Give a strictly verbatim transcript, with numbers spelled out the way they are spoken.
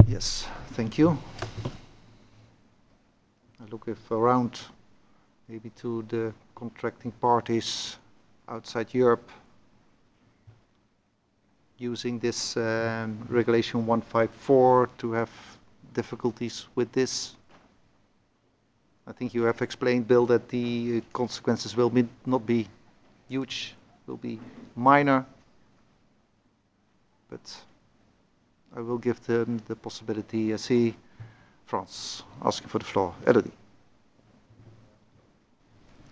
Yes, thank you. I look if around maybe to the contracting parties outside Europe using this um, regulation one fifty-four to have difficulties with this. I think you have explained, Bill, that the consequences will be, not be huge, will be minor, but I will give them the possibility. I see France asking for the floor. Elodie.